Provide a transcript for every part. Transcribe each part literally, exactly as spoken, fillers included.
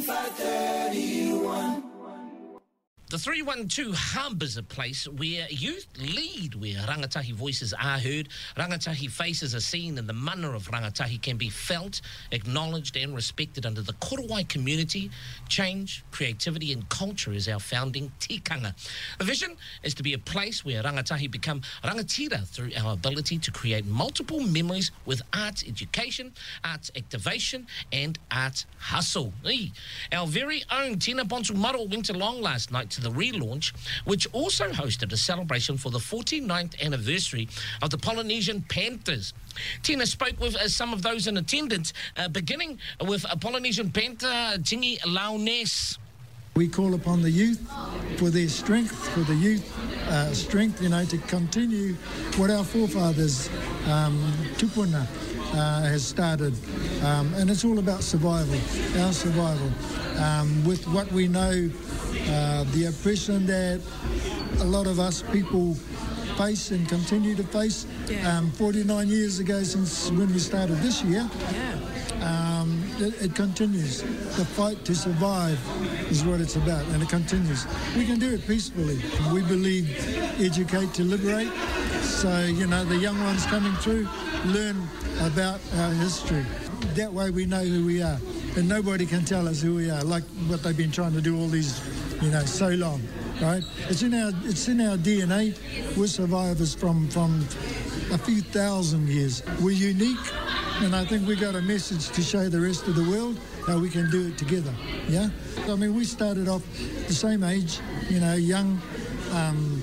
five thirty-one. The three one two Hub is a place where youth lead, where rangatahi voices are heard, rangatahi faces are seen, and the mana of rangatahi can be felt, acknowledged and respected under the Korowai community. Change, creativity and culture is our founding tikanga. The vision is to be a place where rangatahi become rangatira through our ability to create multiple memories with arts education, arts activation and arts hustle. Hey, our very own Tina Bonsu-Maro went along last night to the relaunch, which also hosted a celebration for the forty-ninth anniversary of the Polynesian Panthers. Tina spoke with uh, some of those in attendance, uh, beginning with a Polynesian Panther, Tingi Launes. We call upon the youth for their strength, for the youth uh, strength, you know, to continue what our forefathers, um, Tupuna, uh, has started. Um, and it's all about survival, our survival. Um, with what we know, uh, the oppression that a lot of us people face and continue to face. Yeah. Um, forty-nine years ago since when we started this year. Yeah. Um, it, it continues. The fight to survive is what it's about, and it continues. We can do it peacefully. We believe educate to liberate. So, you know, the young ones coming through learn about our history. That way we know who we are, and nobody can tell us who we are, like what they've been trying to do all these, you know, so long, right? It's in our, it's in our D N A. We're survivors from, from a few thousand years. We're unique. And I think we got a message to show the rest of the world how we can do it together, yeah? I mean, we started off the same age, you know, young, um,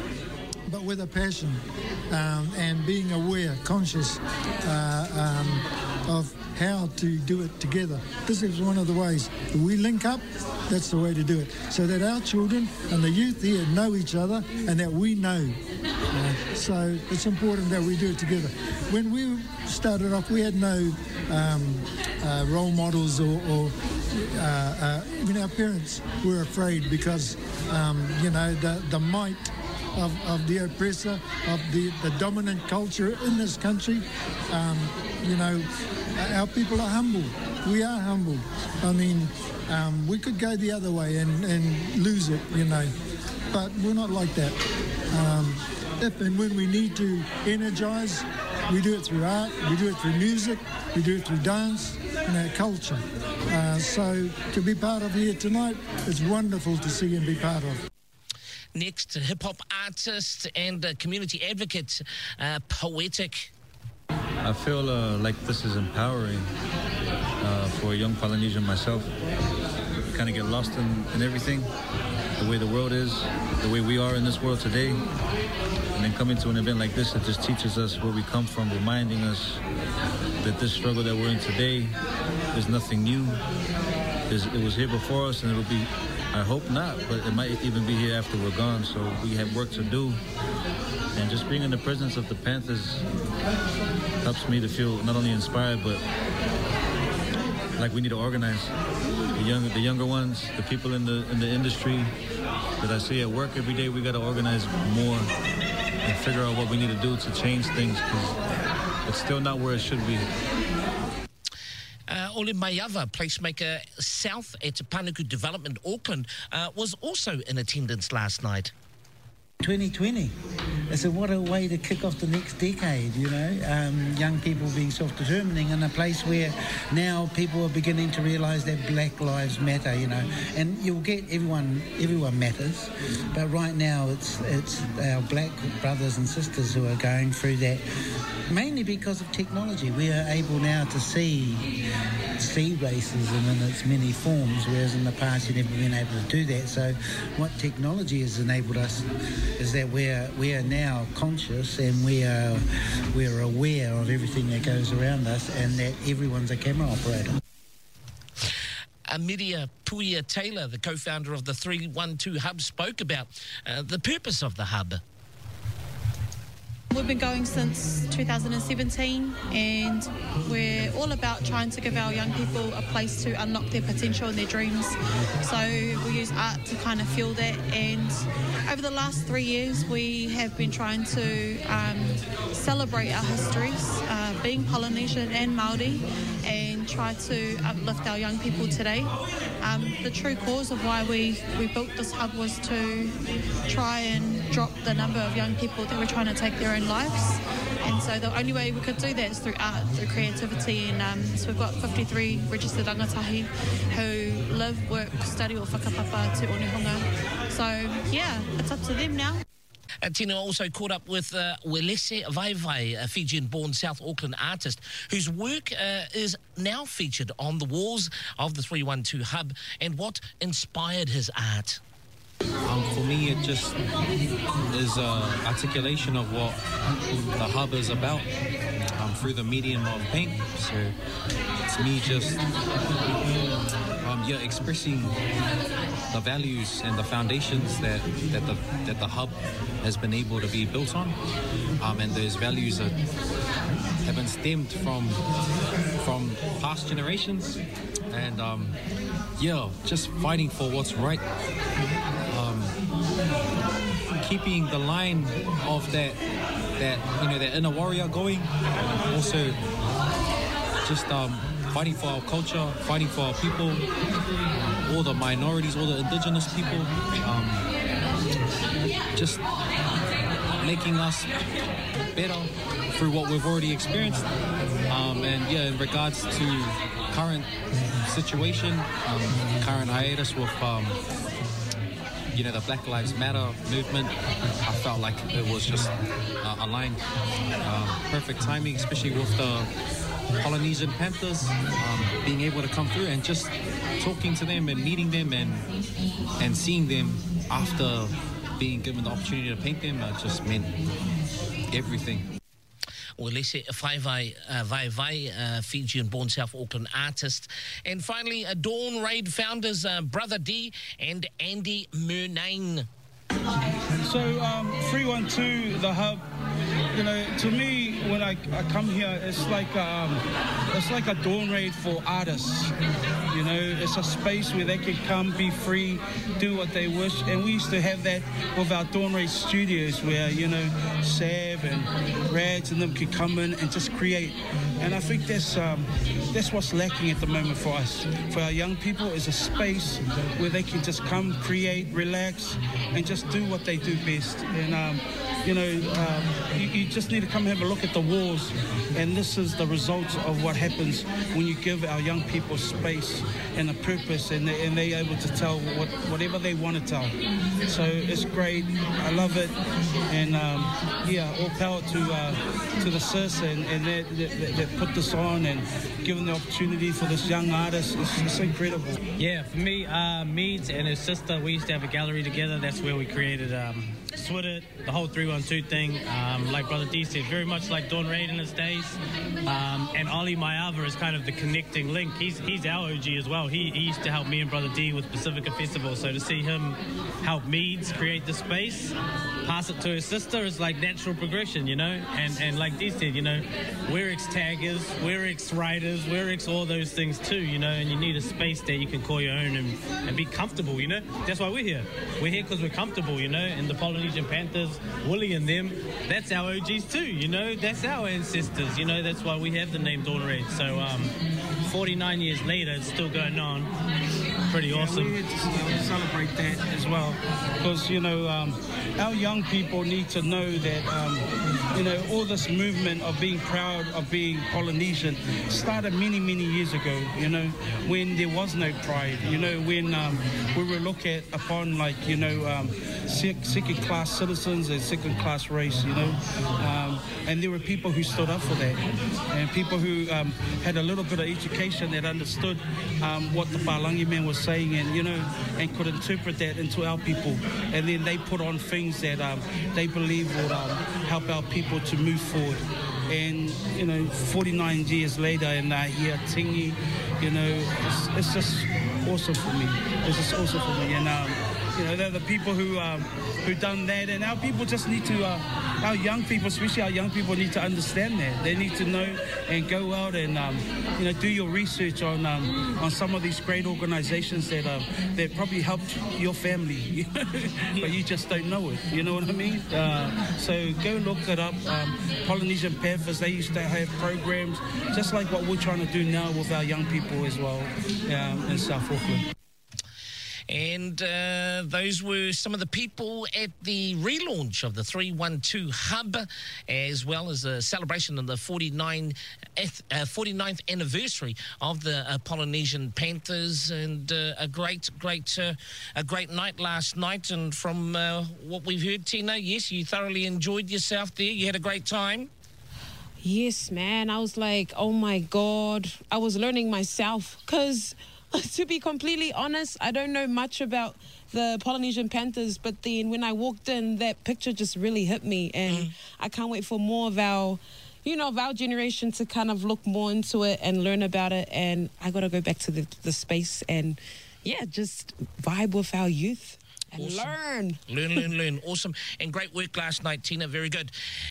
but with a passion um, and being aware, conscious uh, um, of how to do it together. This is one of the ways. If we link up, that's the way to do it. So that our children and the youth here know each other and that we know. Uh, so it's important that we do it together. When we started off, we had no um, uh, role models or, or uh, uh, even our parents were afraid because, um, you know, the, the might of, of the oppressor, of the, the dominant culture in this country. Um, you know, our people are humble. We are humble. I mean, um, we could go the other way and, and lose it, you know, but we're not like that. Um, if and when we need to energize, we do it through art, we do it through music, we do it through dance and our culture. Uh, so to be part of here tonight, it's wonderful to see and be part of. Next, hip-hop artist and uh, community advocate, uh, Poetic. I feel uh, like this is empowering uh, for a young Polynesian myself. You kind of get lost in, in everything, the way the world is, the way we are in this world today. And then coming to an event like this, it just teaches us where we come from, reminding us that this struggle that we're in today is nothing new. It was here before us, and it'll be, I hope not, but it might even be here after we're gone. So we have work to do. And just being in the presence of the Panthers helps me to feel not only inspired, but like we need to organize. The young, the younger ones, the people in the in the industry that I see at work every day, we got to organize more and figure out what we need to do to change things, because it's still not where it should be. Uh, Ole Maiava, placemaker South at Panuku Development, Auckland, uh, was also in attendance last night. twenty twenty. I said, what a way to kick off the next decade, you know, um, young people being self-determining in a place where now people are beginning to realise that Black Lives Matter, you know, and you'll get everyone, everyone matters, but right now it's, it's our black brothers and sisters who are going through that, mainly because of technology. We are able now to see, see racism in its many forms, whereas in the past you've never been able to do that. So what technology has enabled us is that we're we are now conscious and we are we're aware of everything that goes around us, and that everyone's a camera operator. Amiria Puia Taylor, the co-founder of the three one two Hub, spoke about uh, the purpose of the hub. We've been going since two thousand seventeen, and we're all about trying to give our young people a place to unlock their potential and their dreams. So we use art to kind of fuel that, and over the last three years we have been trying to um, celebrate our histories, uh, being Polynesian and Māori, and try to uplift our young people today. Um, the true cause of why we, we built this hub was to try and drop the number of young people that were trying to take their own lives. And so the only way we could do that is through art, through creativity. And um, so we've got fifty-three registered rangatahi who live, work, study or whakapapa te Onehunga. So yeah, it's up to them now. Uh, Tino also caught up with uh, Welese Vaivai, a Fijian-born South Auckland artist whose work uh, is now featured on the walls of the three one two Hub, and what inspired his art. Um, for me, it just is an articulation of what the Hub is about um, through the medium of paint. So it's me just um, yeah, expressing the values and the foundations that, that the that the Hub has been able to be built on, um, and those values are, have been stemmed from from past generations, and um, yeah, just fighting for what's right, um, keeping the line of that that you know that inner warrior going, and also just um, fighting for our culture, fighting for our people, um, all the minorities, all the indigenous people, um, just making us better through what we've already experienced. Um, and yeah, in regards to current situation, um, current hiatus with um, you know the Black Lives Matter movement, I felt like it was just uh, aligned, um, perfect timing, especially with the Polynesian Panthers um, being able to come through and just talking to them and meeting them and and seeing them after being given the opportunity to paint them, uh, just meant everything. Welese Vaivai, uh, Vaivai, uh, Fijian-born South Auckland artist. And finally, uh, Dawn Raid founders uh, Brother D and Andy Murnane. So um, three one two, the Hub, you know, to me, when I, I come here, it's like um, it's like a dawn raid for artists. You know, it's a space where they can come, be free, do what they wish. And we used to have that with our dawn raid studios, where you know, Sav and Rads and them could come in and just create. And I think that's um, that's what's lacking at the moment for us, for our young people, is a space where they can just come, create, relax, and just do what they do best. And um, you know, um, you, you just need to come have a look at the walls, and this is the results of what happens when you give our young people space and a purpose, and, they, and they're able to tell what, whatever they want to tell. So it's great. I love it, and um, yeah, all power to uh, to the sis and, and that, that, that put this on and given the opportunity for this young artist. It's, it's incredible. Yeah, for me, uh, Meads and his sister, we used to have a gallery together. That's where we created um, Switted, the whole three one two thing. Um, like Brother D said, very much like Dawn Raid in his days. Um, and Oli Mayava is kind of the connecting link. He's he's our O G as well. He, he used to help me and Brother D with Pacifica Festival. So to see him help Meads create the space, pass it to his sister, is like natural progression, you know. And and like D said, you know, we're ex-taggers, we're ex-writers, we're ex all those things too, you know. And you need a space that you can call your own and, and be comfortable, you know. That's why we're here. We're here because we're comfortable, you know. And the Polynesian Panthers, Willie and them, that's our O Gs too, you know. That's our ancestors, you know. That's why we have the name Dawn Raid. So um, forty-nine years later, it's still going on. Pretty Yeah, awesome. we're here to celebrate that as well, because you know um, our young people need to know that um, you know all this movement of being proud of being Polynesian started many many years ago. You know, when there was no pride. You know, when um, we were looked at upon like you know um, second class citizens and second class race. You know, um, and there were people who stood up for that, and people who um, had a little bit of education that understood um, what the Palangi man was saying, and you know, and could interpret that into our people, and then they put on things that um, they believe would um, help our people to move forward. And you know, forty-nine years later, and uh, here Tingi, you know, it's, it's just awesome for me. It's just awesome for me, and um, You know, they're the people who um, who done that, and our people just need to, uh, our young people, especially our young people, need to understand that. They need to know and go out and um, you know, do your research on um, on some of these great organisations that um, that probably helped your family, but you just don't know it. You know what I mean? Uh, so go look it up. Um, Polynesian Panthers, they used to have programs just like what we're trying to do now with our young people as well um, in South Auckland. And uh, those were some of the people at the relaunch of the three one two Hub, as well as a celebration of the forty-ninth, uh, forty-ninth anniversary of the uh, Polynesian Panthers, and uh, a great, great, uh, a great night last night. And from uh, what we've heard, Tina, yes, you thoroughly enjoyed yourself there. You had a great time. Yes, man. I was like, oh my God. I was learning myself because, to be completely honest, I don't know much about the Polynesian Panthers, but then when I walked in, that picture just really hit me, and mm. I can't wait for more of our, you know, of our generation to kind of look more into it and learn about it. And I got to go back to the, the space and, yeah, just vibe with our youth and awesome. learn. Learn, learn, learn. Awesome. And great work last night, Tina. Very good.